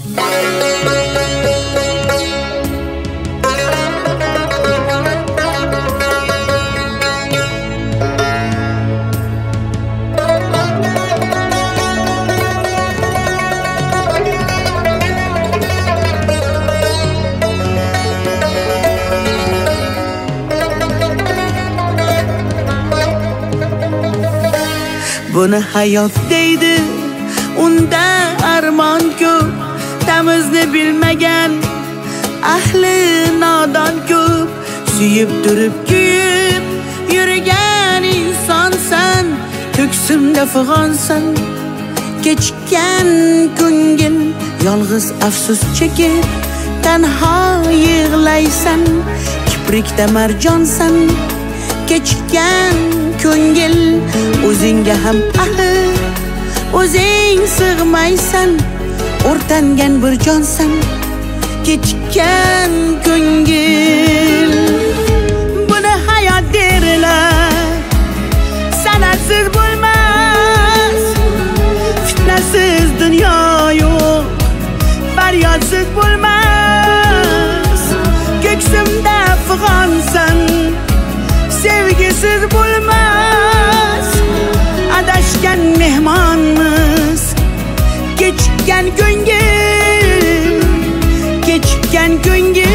Buni hayot deydi, unda armon ko'p, tamizni bilmagan ahli nodon ko'p. Suyib turib kuyib yurgan insonsan, ko'ksimda fig'onsan. Kechikkan ko'ngil yolg'iz afsus chekib tanho yig'laysan. Kiprikda marjonsan, kechikkan ko'ngil o'zingga ham ahil, o'zing sig'maysan. O'rtangan bir jonsan, kechikkan ko'ngil. Buni hayot derlar, sanatsiz bo'lmas. Fitnasiz dunyo yo'q, faryodsiz bo'lmas. Ko'ksimda fig'onsan, sevgisiz bo'lmas. Adashgan mehmonmiz, kechikkan ko'ngil, kechikkan ko'ngil.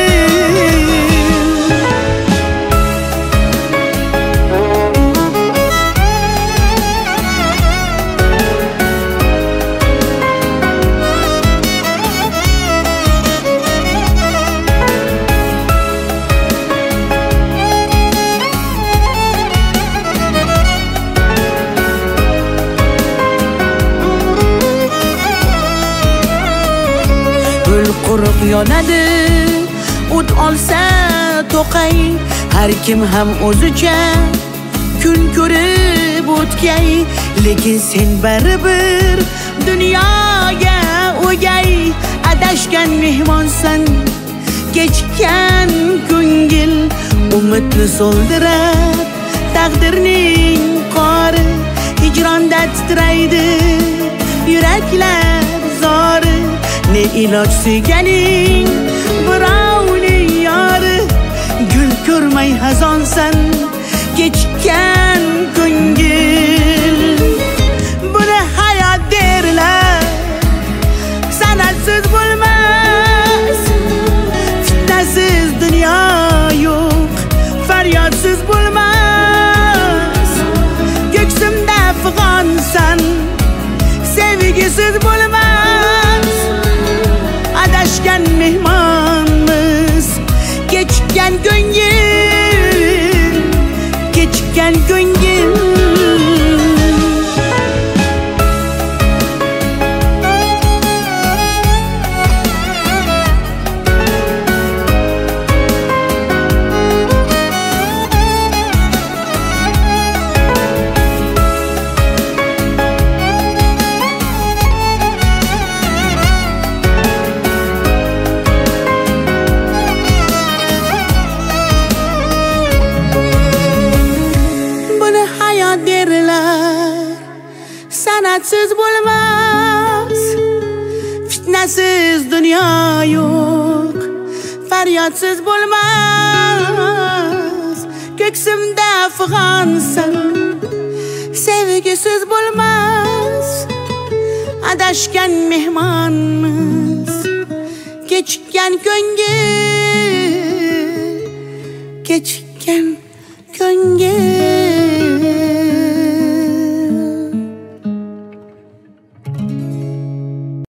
Quruq yonadi, o't olsa to'qay. Har kim ham o'zicha kun ko'rib o'tkay. Lekin sen baribir dunyoga o'gay. Adashgan mehmonsan, kechikkan ko'ngil. Umidni so'ldirar taqdirning qori. Hijronda titraydi yuraklar zori. Ne iloj suyganing birovning yori. Gul ko'rmay hazonsan, kechikkan ko'ngil. Buni hayot derlar, sanatsiz bo'lmas. Fitnasiz dunyo yo'q, faryodsiz bo'lmas. Ko'ksimda fig'onsan, sevgisiz bo'lmas. Adashgan mehmonmiz, kechikkan ko'ngil, kechikkan ko'ngil. Sanatsiz bo'lmas. Fitnasiz dunyo yo'q, faryodsiz bo'lmas. Ko'ksimda fig'onsan, sevgisiz bo'lmas. Adashgan mehmonmiz, kechikkan ko'ngil, kechikkan ko'ngil.